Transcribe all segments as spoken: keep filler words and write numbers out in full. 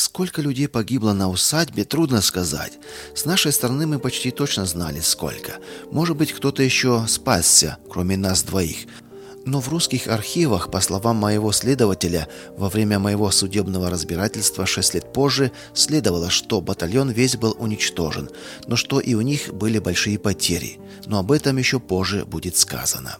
Сколько людей погибло на усадьбе, трудно сказать. С нашей стороны мы почти точно знали, сколько. Может быть, кто-то еще спасся, кроме нас двоих. Но в русских архивах, по словам моего следователя, во время моего судебного разбирательства шесть лет позже следовало, что батальон весь был уничтожен, но что и у них были большие потери. Но об этом еще позже будет сказано.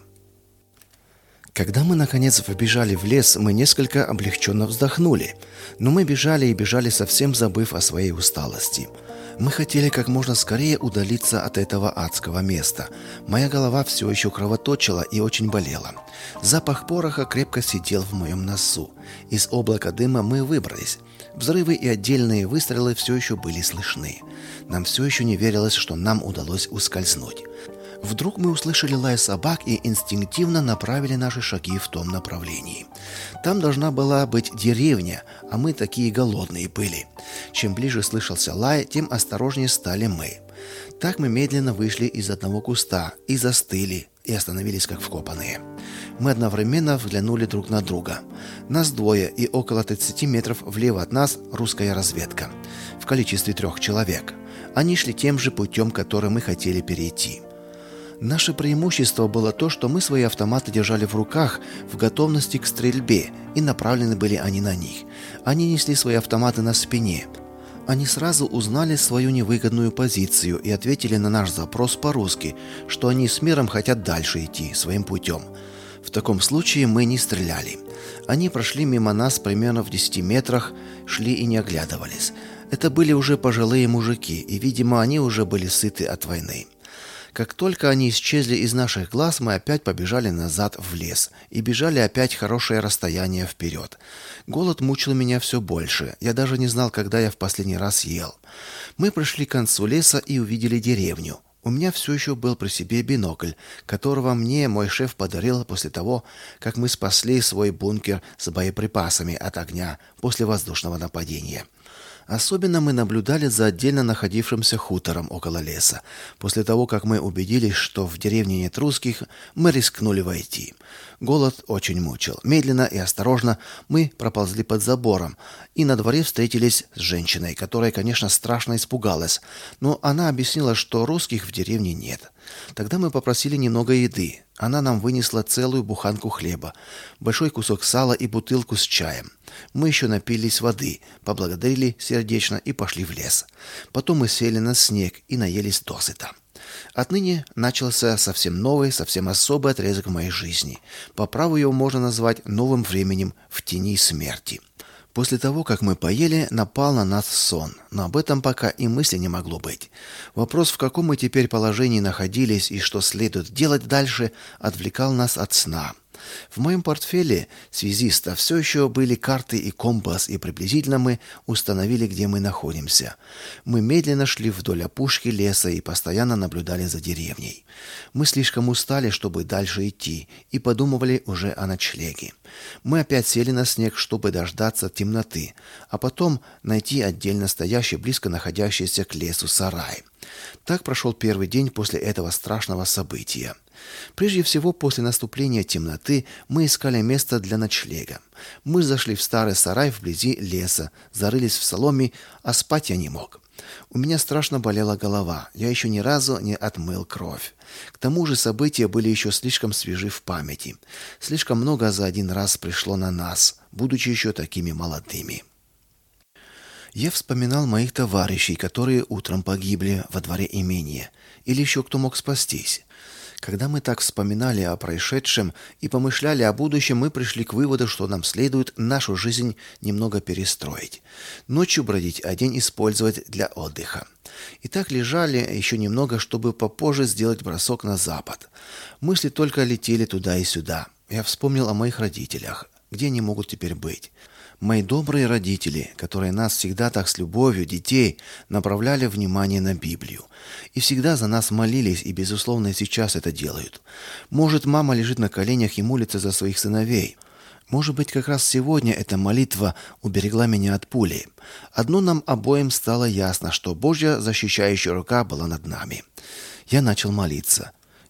Когда мы, наконец, вбежали в лес, мы несколько облегченно вздохнули. Но мы бежали и бежали, совсем забыв о своей усталости. Мы хотели как можно скорее удалиться от этого адского места. Моя голова все еще кровоточила и очень болела. Запах пороха крепко сидел в моем носу. Из облака дыма мы выбрались. Взрывы и отдельные выстрелы все еще были слышны. Нам все еще не верилось, что нам удалось ускользнуть. Вдруг мы услышали лай собак и инстинктивно направили наши шаги в том направлении. Там должна была быть деревня, а мы такие голодные были. Чем ближе слышался лай, тем осторожнее стали мы. Так мы медленно вышли из одного куста и застыли, и остановились как вкопанные. Мы одновременно взглянули друг на друга. Нас двое, и около тридцати метров влево от нас русская разведка. В количестве трех человек. Они шли тем же путем, который мы хотели перейти. Наше преимущество было то, что мы свои автоматы держали в руках в готовности к стрельбе, и направлены были они на них. Они несли свои автоматы на спине. Они сразу узнали свою невыгодную позицию и ответили на наш запрос по-русски, что они с миром хотят дальше идти своим путем. В таком случае мы не стреляли. Они прошли мимо нас примерно в десяти метрах, шли и не оглядывались. Это были уже пожилые мужики, и, видимо, они уже были сыты от войны. Как только они исчезли из наших глаз, мы опять побежали назад в лес и бежали опять хорошее расстояние вперед. Голод мучил меня все больше. Я даже не знал, когда я в последний раз ел. Мы пришли к концу леса и увидели деревню. У меня все еще был при себе бинокль, которого мне мой шеф подарил после того, как мы спасли свой бункер с боеприпасами от огня после воздушного нападения. Особенно мы наблюдали за отдельно находившимся хутором около леса. После того, как мы убедились, что в деревне нет русских, мы рискнули войти. Голод очень мучил. Медленно и осторожно мы проползли под забором, и на дворе встретились с женщиной, которая, конечно, страшно испугалась, но она объяснила, что русских в деревне нет. Тогда мы попросили немного еды. Она нам вынесла целую буханку хлеба, большой кусок сала и бутылку с чаем. Мы еще напились воды, поблагодарили сердечно и пошли в лес. Потом мы сели на снег и наелись досыта. Отныне начался совсем новый, совсем особый отрезок в моей жизни. По праву его можно назвать новым временем в тени смерти. После того, как мы поели, напал на нас сон, но об этом пока и мысли не могло быть. Вопрос, в каком мы теперь положении находились и что следует делать дальше, отвлекал нас от сна. В моем портфеле связиста все еще были карты и компас, и приблизительно мы установили, где мы находимся. Мы медленно шли вдоль опушки леса и постоянно наблюдали за деревней. Мы слишком устали, чтобы дальше идти, и подумывали уже о ночлеге. Мы опять сели на снег, чтобы дождаться темноты, а потом найти отдельно стоящий, близко находящийся к лесу сарай. Так прошел первый день после этого страшного события. Прежде всего, после наступления темноты мы искали место для ночлега. Мы зашли в старый сарай вблизи леса, зарылись в соломе, а спать я не мог. У меня страшно болела голова, я еще ни разу не отмыл кровь. К тому же события были еще слишком свежи в памяти. Слишком много за один раз пришло на нас, будучи еще такими молодыми. Я вспоминал моих товарищей, которые утром погибли во дворе имения, или еще кто мог спастись. Когда мы так вспоминали о происшедшем и помышляли о будущем, мы пришли к выводу, что нам следует нашу жизнь немного перестроить. Ночью бродить, а день использовать для отдыха. И так лежали еще немного, чтобы попозже сделать бросок на запад. Мысли только летели туда и сюда. Я вспомнил о моих родителях. Где они могут теперь быть? Мои добрые родители, которые нас всегда так с любовью, детей, направляли внимание на Библию. И всегда за нас молились, и, безусловно, и сейчас это делают. Может, мама лежит на коленях и молится за своих сыновей. Может быть, как раз сегодня эта молитва уберегла меня от пули. Одно нам обоим стало ясно, что Божья защищающая рука была над нами. Я начал молиться.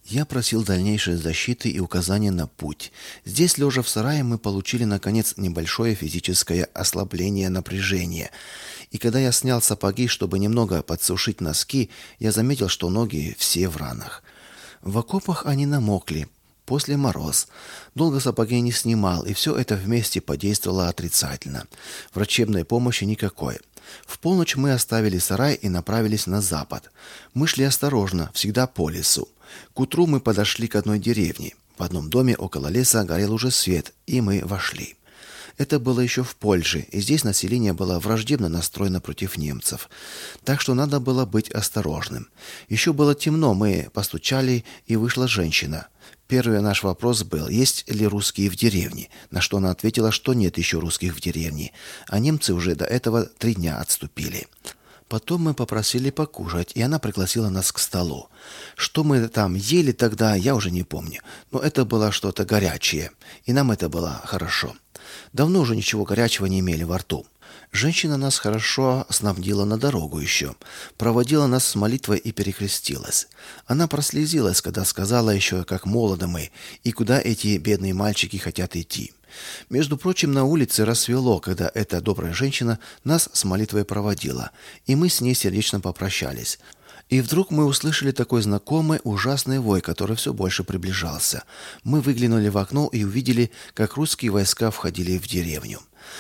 Я просил дальнейшей защиты и указания на путь. Здесь, лежа в сарае, мы получили, наконец, небольшое физическое ослабление напряжения. И когда я снял сапоги, чтобы немного подсушить носки, я заметил, что ноги все в ранах. В окопах они намокли. После мороз. Долго сапоги не снимал, и все это вместе подействовало отрицательно. Врачебной помощи никакой. В полночь мы оставили сарай и направились на запад. Мы шли осторожно, всегда по лесу. К утру мы подошли к одной деревне. В одном доме около леса горел уже свет, и мы вошли. Это было еще в Польше, и здесь население было враждебно настроено против немцев. Так что надо было быть осторожным. Еще было темно, мы постучали, и вышла женщина. Первый наш вопрос был, есть ли русские в деревне, на что она ответила, что нет еще русских в деревне, а немцы уже до этого три дня отступили. Потом мы попросили покушать, и она пригласила нас к столу. Что мы там ели тогда, я уже не помню, но это было что-то горячее, и нам это было хорошо. Давно уже ничего горячего не имели во рту. Женщина нас хорошо снабдила на дорогу еще, проводила нас с молитвой и перекрестилась. Она прослезилась, когда сказала еще, как молоды мы, и куда эти бедные мальчики хотят идти. Между прочим, на улице рассвело, когда эта добрая женщина нас с молитвой проводила, и мы с ней сердечно попрощались. И вдруг мы услышали такой знакомый ужасный вой, который все больше приближался. Мы выглянули в окно и увидели, как русские войска входили в деревню.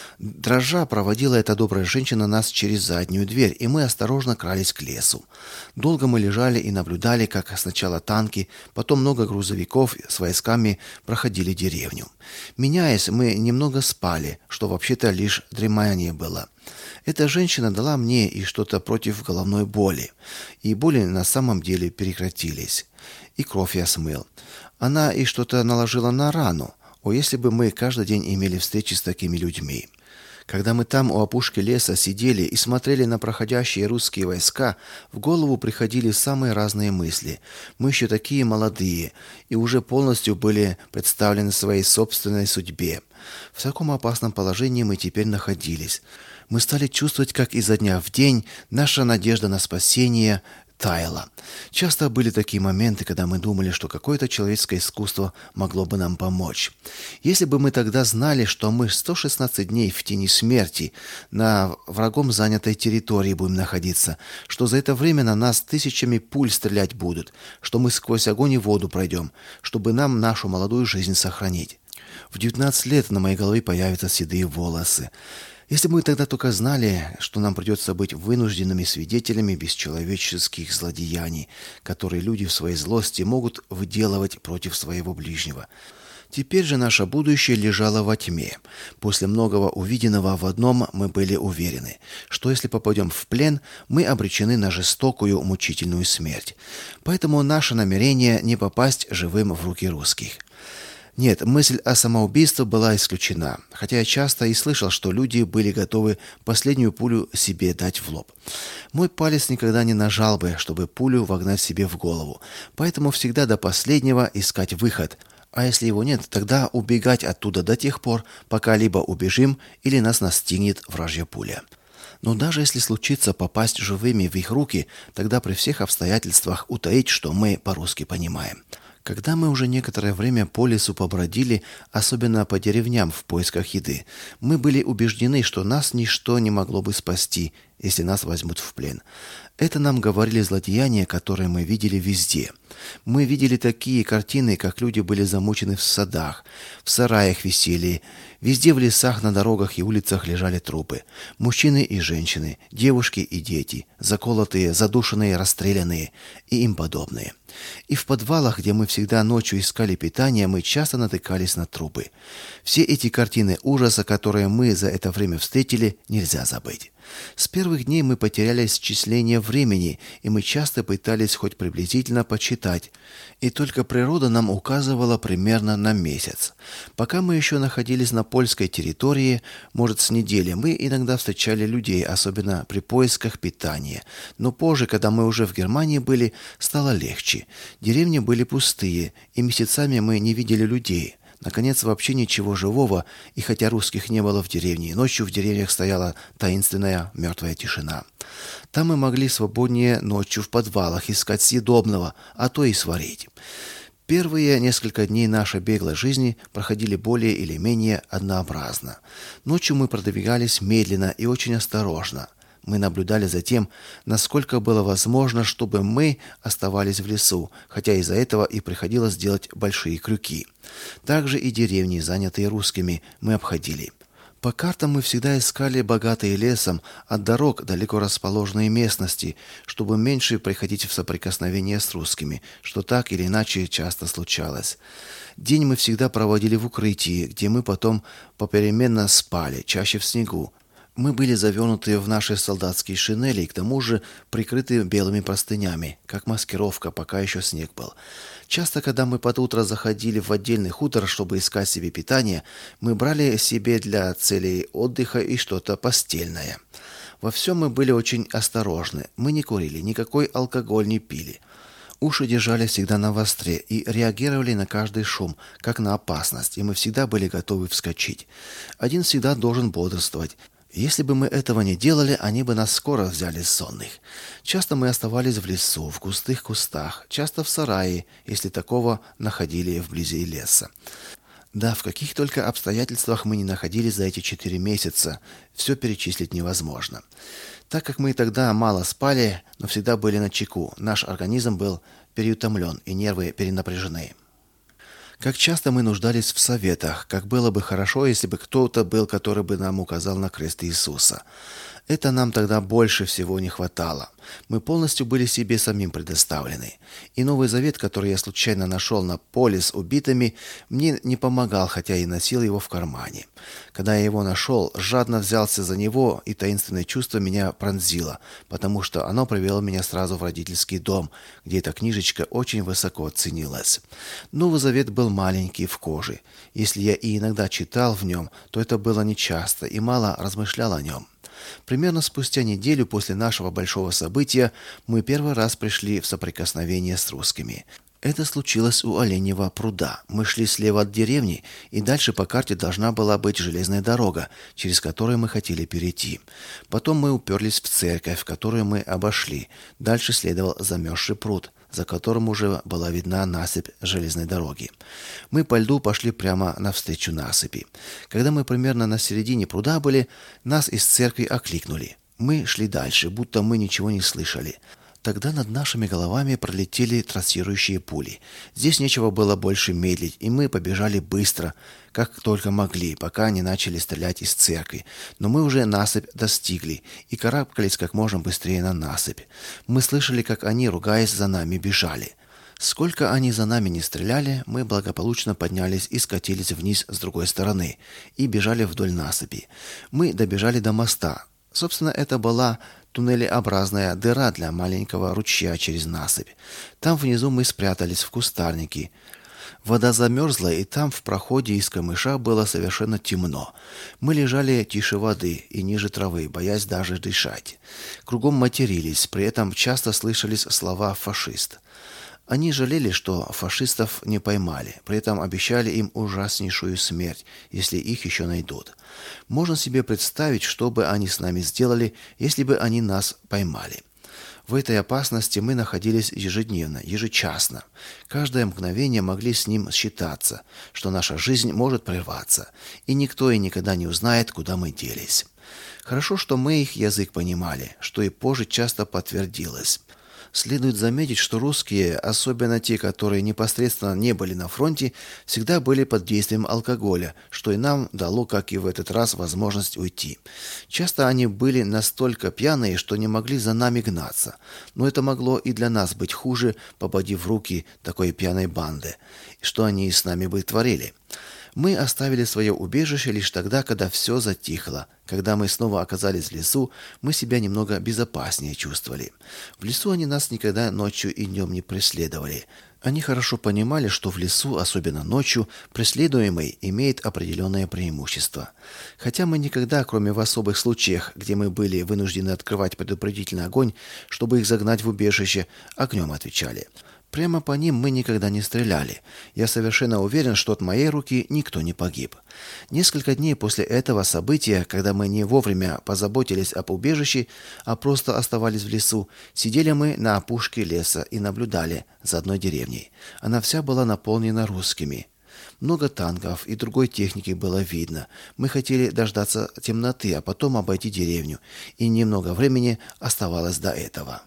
Дрожа проводила эта добрая женщина нас через заднюю дверь, и мы осторожно крались к лесу. Долго мы лежали и наблюдали, как сначала танки, потом много грузовиков с войсками проходили деревню. Меняясь, мы немного спали, что вообще-то лишь дремание было. Эта женщина дала мне и что-то против головной боли, и боли на самом деле прекратились. И кровь я смыл. Она и что-то наложила на рану. О, если бы мы каждый день имели встречи с такими людьми. Когда мы там у опушки леса сидели и смотрели на проходящие русские войска, в голову приходили самые разные мысли. Мы еще такие молодые и уже полностью были представлены своей собственной судьбе. В таком опасном положении мы теперь находились. Мы стали чувствовать, как изо дня в день наша надежда на спасение таяла. Часто были такие моменты, когда мы думали, что какое-то человеческое искусство могло бы нам помочь. Если бы мы тогда знали, что мы сто шестнадцать дней в тени смерти на врагом занятой территории будем находиться, что за это время на нас тысячами пуль стрелять будут, что мы сквозь огонь и воду пройдем, чтобы нам нашу молодую жизнь сохранить. В девятнадцать лет на моей голове появятся седые волосы. Если бы мы тогда только знали, что нам придется быть вынужденными свидетелями бесчеловеческих злодеяний, которые люди в своей злости могут выделывать против своего ближнего. Теперь же наше будущее лежало во тьме. После многого увиденного в одном мы были уверены, что если попадем в плен, мы обречены на жестокую, мучительную смерть. Поэтому наше намерение не попасть живым в руки русских. Нет, мысль о самоубийстве была исключена, хотя я часто и слышал, что люди были готовы последнюю пулю себе дать в лоб. Мой палец никогда не нажал бы, чтобы пулю вогнать себе в голову, поэтому всегда до последнего искать выход, а если его нет, тогда убегать оттуда до тех пор, пока либо убежим, или нас настигнет вражья пуля. Но даже если случится попасть живыми в их руки, тогда при всех обстоятельствах утаить, что мы по-русски понимаем. Когда мы уже некоторое время по лесу побродили, особенно по деревням в поисках еды, мы были убеждены, что нас ничто не могло бы спасти, если нас возьмут в плен. Это нам говорили злодеяния, которые мы видели везде. Мы видели такие картины, как люди были замучены в садах, в сараях висели, везде в лесах, на дорогах и улицах лежали трупы. Мужчины и женщины, девушки и дети, заколотые, задушенные, расстрелянные и им подобные. И в подвалах, где мы всегда ночью искали питание, мы часто натыкались на трупы. Все эти картины ужаса, которые мы за это время встретили, нельзя забыть. С первых дней мы потеряли счисление времени, и мы часто пытались хоть приблизительно подсчитать, и только природа нам указывала примерно на месяц. Пока мы еще находились на польской территории, может, с недели, мы иногда встречали людей, особенно при поисках питания. Но позже, когда мы уже в Германии были, стало легче. Деревни были пустые, и месяцами мы не видели людей. Наконец, вообще ничего живого, и хотя русских не было в деревне, ночью в деревнях стояла таинственная мертвая тишина. Там мы могли свободнее ночью в подвалах искать съедобного, а то и сварить. Первые несколько дней нашей беглой жизни проходили более или менее однообразно. Ночью мы продвигались медленно и очень осторожно. Мы наблюдали за тем, насколько было возможно, чтобы мы оставались в лесу, хотя из-за этого и приходилось делать большие крюки. Также и деревни, занятые русскими, мы обходили. По картам мы всегда искали богатые лесом, от дорог далеко расположенные местности, чтобы меньше приходить в соприкосновение с русскими, что так или иначе часто случалось. День мы всегда проводили в укрытии, где мы потом попеременно спали, чаще в снегу. Мы были завернуты в наши солдатские шинели и к тому же прикрыты белыми простынями, как маскировка, пока еще снег был. Часто, когда мы под утро заходили в отдельный хутор, чтобы искать себе питание, мы брали себе для целей отдыха и что-то постельное. Во всем мы были очень осторожны. Мы не курили, никакой алкоголь не пили. Уши держали всегда навостре и реагировали на каждый шум, как на опасность, и мы всегда были готовы вскочить. Один всегда должен бодрствовать. Если бы мы этого не делали, они бы нас скоро взяли сонных. Часто мы оставались в лесу, в густых кустах, часто в сарае, если такого находили вблизи леса. Да, в каких только обстоятельствах мы не находились за эти четыре месяца, все перечислить невозможно. Так как мы тогда мало спали, но всегда были начеку, наш организм был переутомлен и нервы перенапряжены. Как часто мы нуждались в советах, как было бы хорошо, если бы кто-то был, который бы нам указал на крест Иисуса. Это нам тогда больше всего не хватало. Мы полностью были себе самим предоставлены. И Новый Завет, который я случайно нашел на поле с убитыми, мне не помогал, хотя и носил его в кармане. Когда я его нашел, жадно взялся за него, и таинственное чувство меня пронзило, потому что оно привело меня сразу в родительский дом, где эта книжечка очень высоко ценилась. Новый Завет был маленький, в коже. Если я и иногда читал в нем, то это было нечасто и мало размышлял о нем. Примерно спустя неделю после нашего большого события мы первый раз пришли в соприкосновение с русскими. Это случилось у Оленьего пруда. Мы шли слева от деревни, и дальше по карте должна была быть железная дорога, через которую мы хотели перейти. Потом мы уперлись в церковь, которую мы обошли. Дальше следовал замерзший пруд, за которым уже была видна насыпь железной дороги. Мы по льду пошли прямо навстречу насыпи. Когда мы примерно на середине пруда были, нас из церкви окликнули. Мы шли дальше, будто мы ничего не слышали. Тогда над нашими головами пролетели трассирующие пули. Здесь нечего было больше медлить, и мы побежали быстро, как только могли, пока не начали стрелять из церкви. Но мы уже насыпь достигли и карабкались как можно быстрее на насыпь. Мы слышали, как они, ругаясь, за нами бежали. Сколько они за нами не стреляли, мы благополучно поднялись и скатились вниз с другой стороны и бежали вдоль насыпи. Мы добежали до моста. Собственно, это была туннелеобразная дыра для маленького ручья через насыпь. Там внизу мы спрятались в кустарнике. Вода замерзла, и там в проходе из камыша было совершенно темно. Мы лежали тише воды и ниже травы, боясь даже дышать. Кругом матерились, при этом часто слышались слова «фашист». Они жалели, что фашистов не поймали, при этом обещали им ужаснейшую смерть, если их еще найдут. Можно себе представить, что бы они с нами сделали, если бы они нас поймали. В этой опасности мы находились ежедневно, ежечасно. Каждое мгновение могли с ним считаться, что наша жизнь может прерваться, и никто и никогда не узнает, куда мы делись. Хорошо, что мы их язык понимали, что и позже часто подтвердилось. Следует заметить, что русские, особенно те, которые непосредственно не были на фронте, всегда были под действием алкоголя, что и нам дало, как и в этот раз, возможность уйти. Часто они были настолько пьяные, что не могли за нами гнаться. Но это могло и для нас быть хуже, попадив в руки такой пьяной банды. Что они с нами бы творили? Мы оставили свое убежище лишь тогда, когда все затихло. Когда мы снова оказались в лесу, мы себя немного безопаснее чувствовали. В лесу они нас никогда ночью и днем не преследовали. Они хорошо понимали, что в лесу, особенно ночью, преследуемый имеет определенное преимущество. Хотя мы никогда, кроме в особых случаях, где мы были вынуждены открывать предупредительный огонь, чтобы их загнать в убежище, огнем отвечали. Прямо по ним мы никогда не стреляли. Я совершенно уверен, что от моей руки никто не погиб. Несколько дней после этого события, когда мы не вовремя позаботились об убежище, а просто оставались в лесу, сидели мы на опушке леса и наблюдали за одной деревней. Она вся была наполнена русскими. Много танков и другой техники было видно. Мы хотели дождаться темноты, а потом обойти деревню, и немного времени оставалось до этого.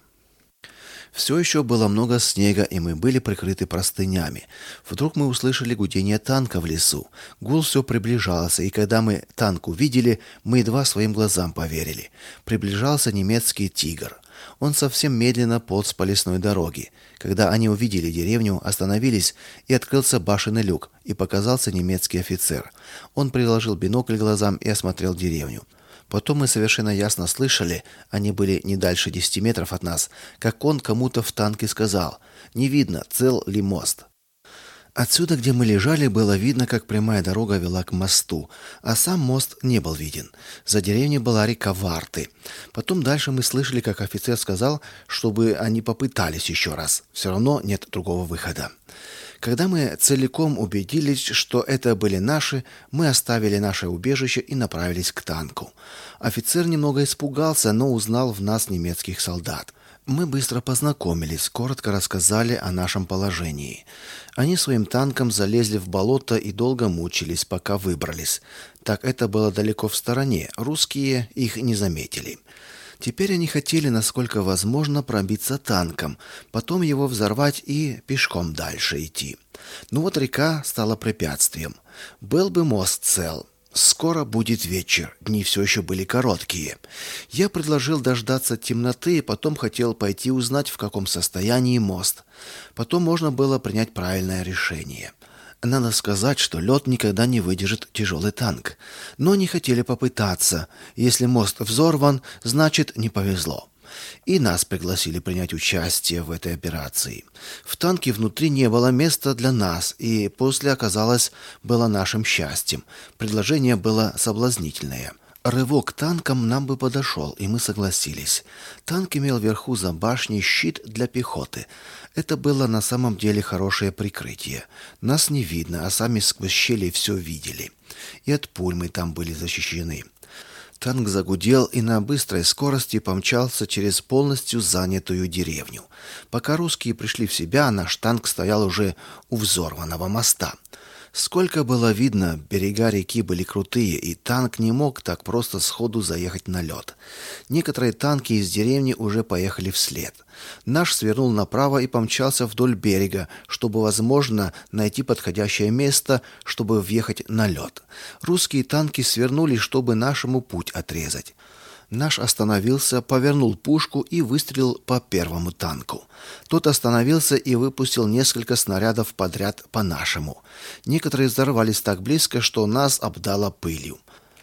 Все еще было много снега, и мы были прикрыты простынями. Вдруг мы услышали гудение танка в лесу. Гул все приближался, и когда мы танк увидели, мы едва своим глазам поверили. Приближался немецкий «Тигр». Он совсем медленно полз по лесной дороге. Когда они увидели деревню, остановились, и открылся башенный люк, и показался немецкий офицер. Он приложил бинокль к глазам и осмотрел деревню. Потом мы совершенно ясно слышали, они были не дальше десяти метров от нас, как он кому-то в танке сказал: «Не видно, цел ли мост». Отсюда, где мы лежали, было видно, как прямая дорога вела к мосту, а сам мост не был виден. За деревней была река Варты. Потом дальше мы слышали, как офицер сказал, чтобы они попытались еще раз. Все равно нет другого выхода. Когда мы целиком убедились, что это были наши, мы оставили наше убежище и направились к танку. Офицер немного испугался, но узнал в нас немецких солдат. Мы быстро познакомились, коротко рассказали о нашем положении. Они своим танком залезли в болото и долго мучились, пока выбрались. Так это было далеко в стороне, русские их не заметили. Теперь они хотели, насколько возможно, пробиться танком, потом его взорвать и пешком дальше идти. Но вот река стала препятствием. Был бы мост цел. Скоро будет вечер, дни все еще были короткие. Я предложил дождаться темноты, потом хотел пойти узнать, в каком состоянии мост. Потом можно было принять правильное решение. Надо сказать, что лед никогда не выдержит тяжелый танк. Но не хотели попытаться. Если мост взорван, значит, не повезло. И нас пригласили принять участие в этой операции. В танке внутри не было места для нас, и после оказалось было нашим счастьем. Предложение было соблазнительное. Рывок танком нам бы подошел, и мы согласились. Танк имел вверху за башней щит для пехоты. Это было на самом деле хорошее прикрытие. Нас не видно, а сами сквозь щели все видели. И от пуль мы там были защищены. Танк загудел и на быстрой скорости помчался через полностью занятую деревню. Пока русские пришли в себя, наш танк стоял уже у взорванного моста. Сколько было видно, берега реки были крутые, и танк не мог так просто сходу заехать на лед. Некоторые танки из деревни уже поехали вслед. Наш свернул направо и помчался вдоль берега, чтобы, возможно, найти подходящее место, чтобы въехать на лед. Русские танки свернули, чтобы нашему путь отрезать. Наш остановился, повернул пушку и выстрелил по первому танку. Тот остановился и выпустил несколько снарядов подряд по нашему. Некоторые взорвались так близко, что нас обдало пылью.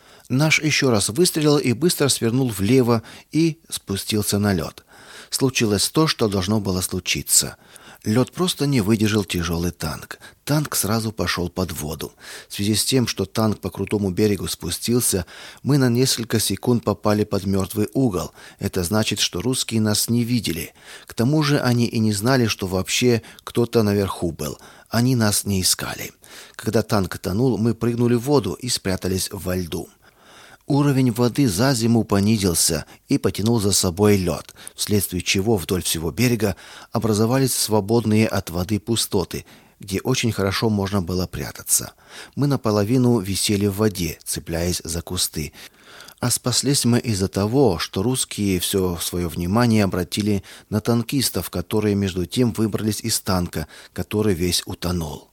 Наш еще раз выстрелил и быстро свернул влево и спустился на лед. Случилось то, что должно было случиться. Лед просто не выдержал тяжелый танк. Танк сразу пошел под воду. В связи с тем, что танк по крутому берегу спустился, мы на несколько секунд попали под мертвый угол. Это значит, что русские нас не видели. К тому же они и не знали, что вообще кто-то наверху был. Они нас не искали. Когда танк тонул, мы прыгнули в воду и спрятались во льду. Уровень воды за зиму понизился и потянул за собой лед, вследствие чего вдоль всего берега образовались свободные от воды пустоты, где очень хорошо можно было прятаться. Мы наполовину висели в воде, цепляясь за кусты. А спаслись мы из-за того, что русские все свое внимание обратили на танкистов, которые между тем выбрались из танка, который весь утонул.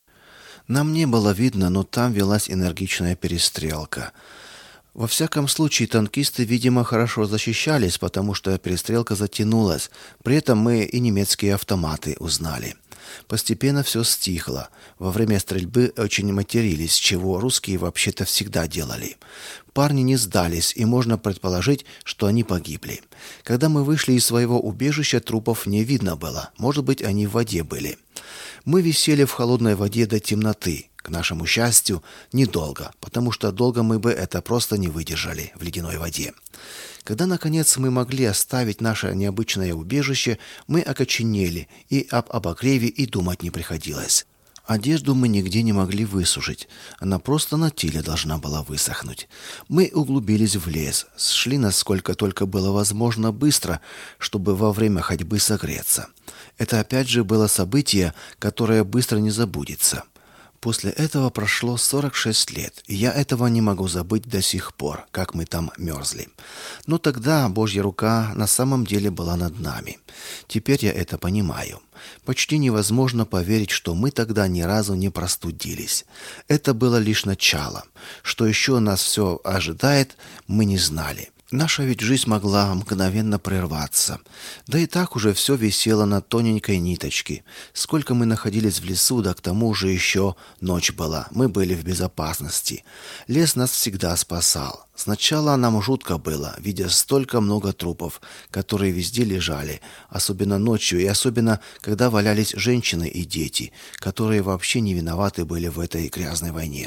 Нам не было видно, но там велась энергичная перестрелка. Во всяком случае, танкисты, видимо, хорошо защищались, потому что перестрелка затянулась. При этом мы и немецкие автоматы узнали. Постепенно все стихло. Во время стрельбы очень матерились, чего русские вообще-то всегда делали. Парни не сдались, и можно предположить, что они погибли. Когда мы вышли из своего убежища, трупов не видно было. Может быть, они в воде были. Мы висели в холодной воде до темноты. К нашему счастью, недолго, потому что долго мы бы это просто не выдержали в ледяной воде. Когда, наконец, мы могли оставить наше необычное убежище, мы окоченели, и об обогреве и думать не приходилось. Одежду мы нигде не могли высушить, она просто на теле должна была высохнуть. Мы углубились в лес, шли насколько только было возможно быстро, чтобы во время ходьбы согреться. Это опять же было событие, которое быстро не забудется. После этого прошло сорок шесть лет, и я этого не могу забыть до сих пор, как мы там мерзли. Но тогда Божья рука на самом деле была над нами. Теперь я это понимаю. Почти невозможно поверить, что мы тогда ни разу не простудились. Это было лишь начало. Что еще нас все ожидает, мы не знали. Наша ведь жизнь могла мгновенно прерваться. Да и так уже все висело на тоненькой ниточке. Сколько мы находились в лесу, да к тому же еще ночь была. Мы были в безопасности. Лес нас всегда спасал. Сначала нам жутко было, видя столько много трупов, которые везде лежали, особенно ночью и особенно, когда валялись женщины и дети, которые вообще не виноваты были в этой грязной войне.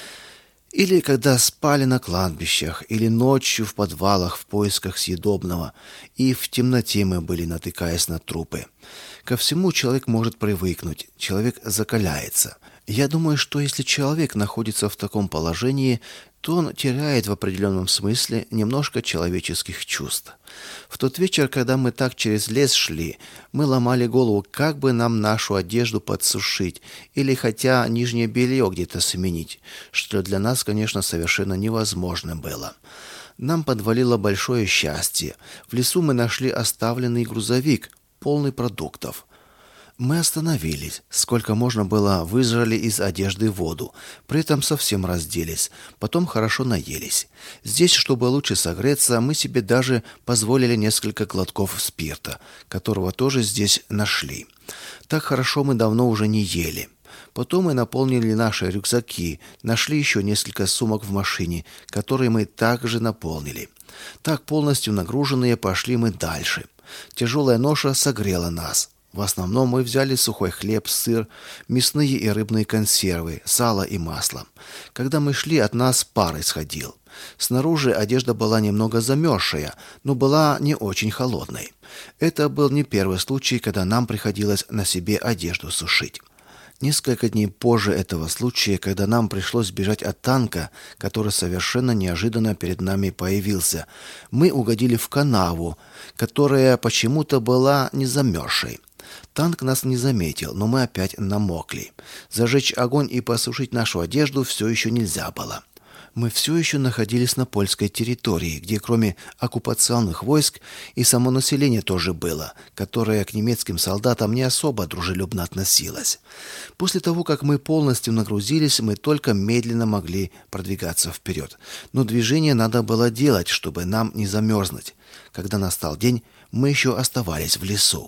Или когда спали на кладбищах, или ночью в подвалах в поисках съедобного, и в темноте мы были, натыкаясь на трупы. Ко всему человек может привыкнуть, человек закаляется. Я думаю, что если человек находится в таком положении, то он теряет в определенном смысле немножко человеческих чувств. В тот вечер, когда мы так через лес шли, мы ломали голову, как бы нам нашу одежду подсушить или хотя нижнее белье где-то сменить, что для нас, конечно, совершенно невозможно было. Нам подвалило большое счастье. В лесу мы нашли оставленный грузовик, полный продуктов. Мы остановились. Сколько можно было, выжали из одежды воду. При этом совсем разделись. Потом хорошо наелись. Здесь, чтобы лучше согреться, мы себе даже позволили несколько глотков спирта, которого тоже здесь нашли. Так хорошо мы давно уже не ели. Потом мы наполнили наши рюкзаки, нашли еще несколько сумок в машине, которые мы также наполнили. Так полностью нагруженные пошли мы дальше. Тяжелая ноша согрела нас. В основном мы взяли сухой хлеб, сыр, мясные и рыбные консервы, сало и масло. Когда мы шли, от нас пар исходил. Снаружи одежда была немного замерзшая, но была не очень холодной. Это был не первый случай, когда нам приходилось на себе одежду сушить. Несколько дней позже этого случая, когда нам пришлось бежать от танка, который совершенно неожиданно перед нами появился, мы угодили в канаву, которая почему-то была не замерзшей. Танк нас не заметил, но мы опять намокли. Зажечь огонь и посушить нашу одежду все еще нельзя было. Мы все еще находились на польской территории, где кроме оккупационных войск и само население тоже было, которое к немецким солдатам не особо дружелюбно относилось. После того, как мы полностью нагрузились, мы только медленно могли продвигаться вперед. Но движение надо было делать, чтобы нам не замерзнуть. Когда настал день, мы еще оставались в лесу.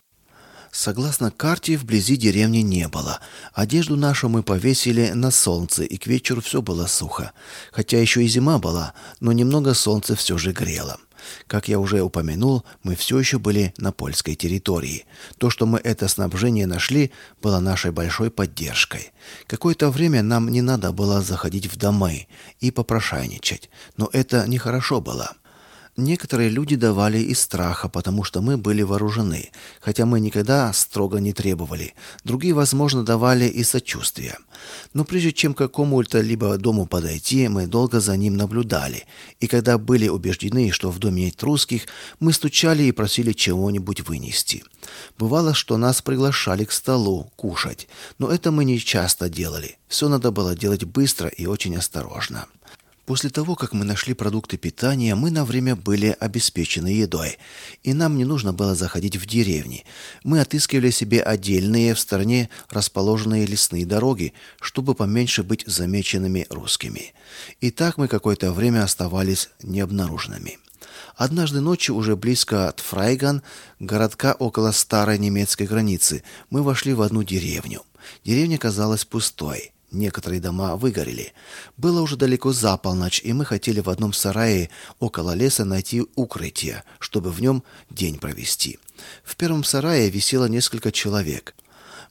Согласно карте, вблизи деревни не было. Одежду нашу мы повесили на солнце, и к вечеру все было сухо. Хотя еще и зима была, но немного солнце все же грело. Как я уже упомянул, мы все еще были на польской территории. То, что мы это снабжение нашли, было нашей большой поддержкой. Какое-то время нам не надо было заходить в дома и попрошайничать, но это нехорошо было. Некоторые люди давали из страха, потому что мы были вооружены, хотя мы никогда строго не требовали. Другие, возможно, давали из сочувствия. Но прежде чем к какому-то либо дому подойти, мы долго за ним наблюдали. И когда были убеждены, что в доме нет русских, мы стучали и просили чего-нибудь вынести. Бывало, что нас приглашали к столу кушать, но это мы не часто делали. Все надо было делать быстро и очень осторожно. После того, как мы нашли продукты питания, мы на время были обеспечены едой, и нам не нужно было заходить в деревни. Мы отыскивали себе отдельные в стороне расположенные лесные дороги, чтобы поменьше быть замеченными русскими. И так мы какое-то время оставались необнаруженными. Однажды ночью, уже близко от Фрайган, городка около старой немецкой границы, мы вошли в одну деревню. Деревня казалась пустой. Некоторые дома выгорели. Было уже далеко за полночь, и мы хотели в одном сарае около леса найти укрытие, чтобы в нем день провести. В первом сарае висело несколько человек.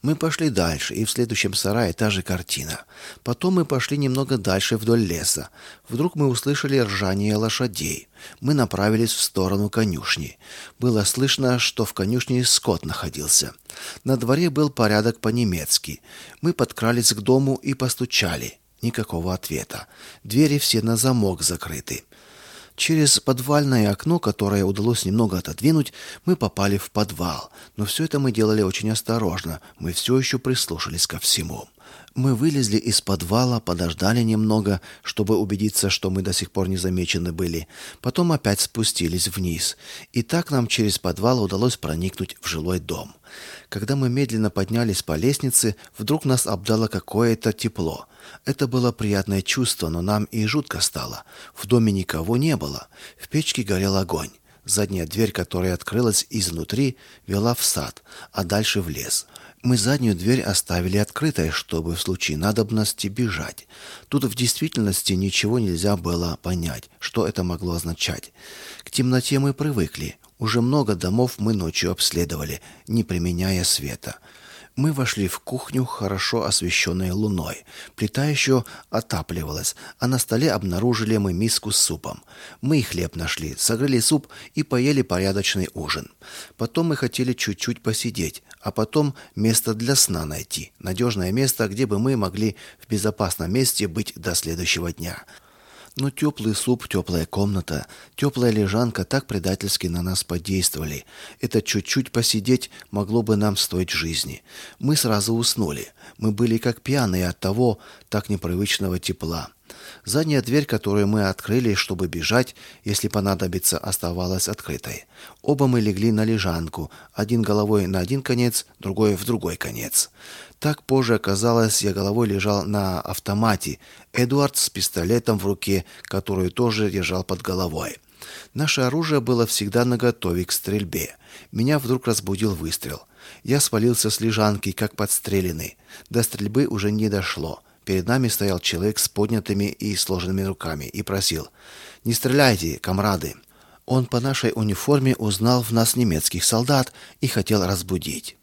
Мы пошли дальше, и в следующем сарае та же картина. Потом мы пошли немного дальше вдоль леса. Вдруг мы услышали ржание лошадей. Мы направились в сторону конюшни. Было слышно, что в конюшне скот находился. На дворе был порядок по-немецки. Мы подкрались к дому и постучали. Никакого ответа. Двери все на замок закрыты. Через подвальное окно, которое удалось немного отодвинуть, мы попали в подвал. Но все это мы делали очень осторожно. Мы все еще прислушались ко всему. Мы вылезли из подвала, подождали немного, чтобы убедиться, что мы до сих пор не замечены были. Потом опять спустились вниз. И так нам через подвал удалось проникнуть в жилой дом. Когда мы медленно поднялись по лестнице, вдруг нас обдало какое-то тепло. Это было приятное чувство, но нам и жутко стало. В доме никого не было. В печке горел огонь. Задняя дверь, которая открылась изнутри, вела в сад, а дальше в лес. Мы заднюю дверь оставили открытой, чтобы в случае надобности бежать. Тут в действительности ничего нельзя было понять, что это могло означать. К темноте мы привыкли. Уже много домов мы ночью обследовали, не применяя света. Мы вошли в кухню, хорошо освещенной луной. Плита еще отапливалась, а на столе обнаружили мы миску с супом. Мы и хлеб нашли, согрели суп и поели порядочный ужин. Потом мы хотели чуть-чуть посидеть, а потом место для сна найти, надежное место, где бы мы могли в безопасном месте быть до следующего дня. Но теплый суп, теплая комната, теплая лежанка так предательски на нас подействовали. Это чуть-чуть посидеть могло бы нам стоить жизни. Мы сразу уснули. Мы были как пьяные от того так непривычного тепла. Задняя дверь, которую мы открыли, чтобы бежать, если понадобится, оставалась открытой. Оба мы легли на лежанку, один головой на один конец, другой в другой конец. Так позже оказалось, я головой лежал на автомате, Эдуард с пистолетом в руке, который тоже держал под головой. Наше оружие было всегда наготове к стрельбе. Меня вдруг разбудил выстрел. Я свалился с лежанки, как подстреленный. До стрельбы уже не дошло. Перед нами стоял человек с поднятыми и сложенными руками и просил: «Не стреляйте, комрады!» Он по нашей униформе узнал в нас немецких солдат и хотел разбудить.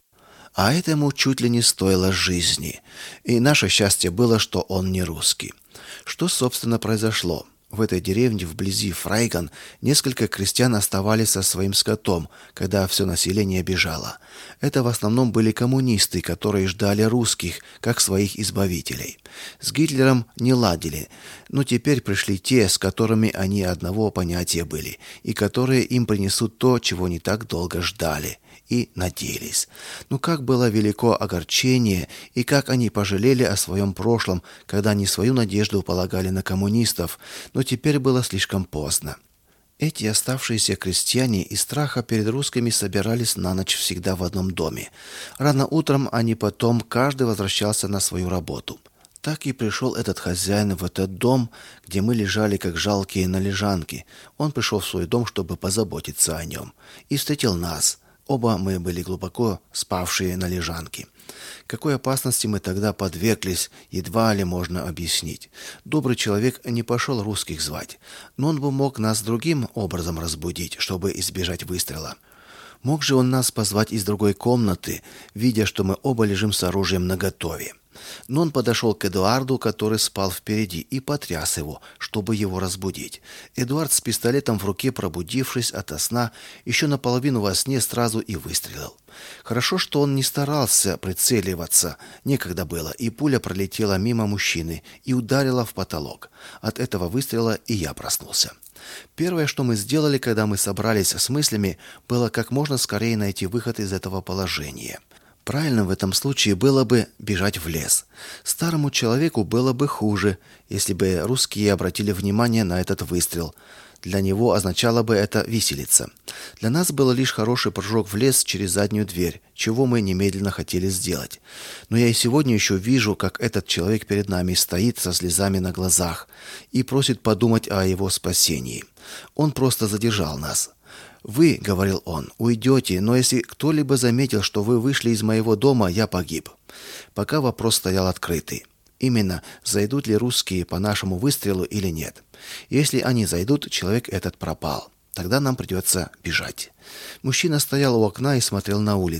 А этому чуть ли не стоило жизни. И наше счастье было, что он не русский. Что, собственно, произошло? В этой деревне вблизи Фрайган несколько крестьян оставались со своим скотом, когда все население бежало. Это в основном были коммунисты, которые ждали русских, как своих избавителей. С Гитлером не ладили, но теперь пришли те, с которыми они одного понятия были, и которые им принесут то, чего не так долго ждали и надеялись. Но как было велико огорчение, и как они пожалели о своем прошлом, когда они свою надежду полагали на коммунистов, но теперь было слишком поздно. Эти оставшиеся крестьяне из страха перед русскими собирались на ночь всегда в одном доме. Рано утром они потом каждый возвращался на свою работу. Так и пришел этот хозяин в этот дом, где мы лежали как жалкие на лежанке. Он пришел в свой дом, чтобы позаботиться о нем, и встретил нас. Оба мы были глубоко спавшие на лежанке. Какой опасности мы тогда подверглись, едва ли можно объяснить. Добрый человек не пошел русских звать, но он бы мог нас другим образом разбудить, чтобы избежать выстрела. Мог же он нас позвать из другой комнаты, видя, что мы оба лежим с оружием наготове. Но он подошел к Эдуарду, который спал впереди, и потряс его, чтобы его разбудить. Эдуард с пистолетом в руке, пробудившись ото сна, еще наполовину во сне сразу и выстрелил. Хорошо, что он не старался прицеливаться, некогда было, и пуля пролетела мимо мужчины и ударила в потолок. От этого выстрела и я проснулся. Первое, что мы сделали, когда мы собрались с мыслями, было как можно скорее найти выход из этого положения. Правильно в этом случае было бы бежать в лес. Старому человеку было бы хуже, если бы русские обратили внимание на этот выстрел. Для него означало бы это виселица. Для нас было лишь хороший прыжок в лес через заднюю дверь, чего мы немедленно хотели сделать. Но я и сегодня еще вижу, как этот человек перед нами стоит со слезами на глазах и просит подумать о его спасении. Он просто задержал нас. «Вы, — говорил он, — уйдете, но если кто-либо заметил, что вы вышли из моего дома, я погиб». Пока вопрос стоял открытый. Именно, зайдут ли русские по нашему выстрелу или нет. Если они зайдут, человек этот пропал. Тогда нам придется бежать. Мужчина стоял у окна и смотрел на улицу.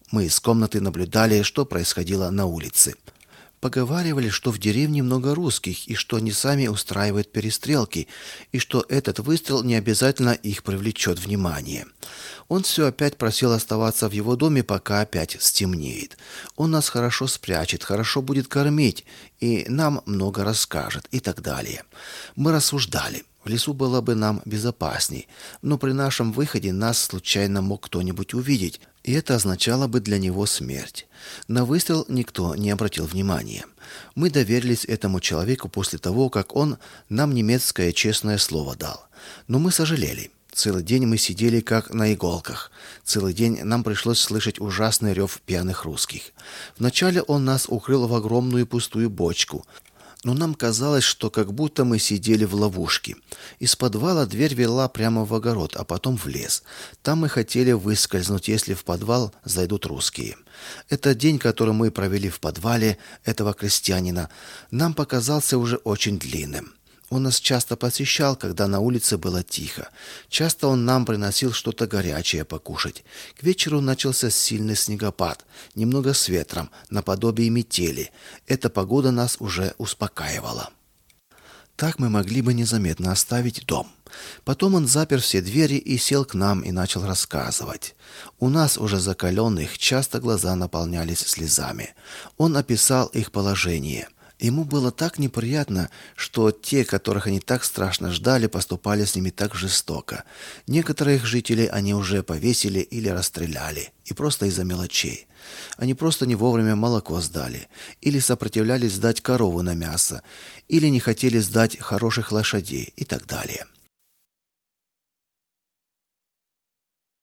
Мы из комнаты наблюдали, что происходило на улице. Поговаривали, что в деревне много русских, и что они сами устраивают перестрелки, и что этот выстрел не обязательно их привлечет внимание. Он все опять просил оставаться в его доме, пока опять стемнеет. Он нас хорошо спрячет, хорошо будет кормить, и нам много расскажет, и так далее. Мы рассуждали. В лесу было бы нам безопасней, но при нашем выходе нас случайно мог кто-нибудь увидеть, и это означало бы для него смерть. На выстрел никто не обратил внимания. Мы доверились этому человеку после того, как он нам немецкое честное слово дал. Но мы сожалели. Целый день мы сидели как на иголках. Целый день нам пришлось слышать ужасный рев пьяных русских. Вначале он нас укрыл в огромную пустую бочку, но нам казалось, что как будто мы сидели в ловушке. Из подвала дверь вела прямо в огород, а потом в лес. Там мы хотели выскользнуть, если в подвал зайдут русские. Этот день, который мы провели в подвале этого крестьянина, нам показался уже очень длинным. Он нас часто посещал, когда на улице было тихо. Часто он нам приносил что-то горячее покушать. К вечеру начался сильный снегопад, немного с ветром, наподобие метели. Эта погода нас уже успокаивала. Так мы могли бы незаметно оставить дом. Потом он запер все двери и сел к нам и начал рассказывать. У нас, уже закаленных, часто глаза наполнялись слезами. Он описал их положение. Ему было так неприятно, что те, которых они так страшно ждали, поступали с ними так жестоко. Некоторых жителей они уже повесили или расстреляли, и просто из-за мелочей. Они просто не вовремя молоко сдали, или сопротивлялись сдать корову на мясо, или не хотели сдать хороших лошадей и так далее.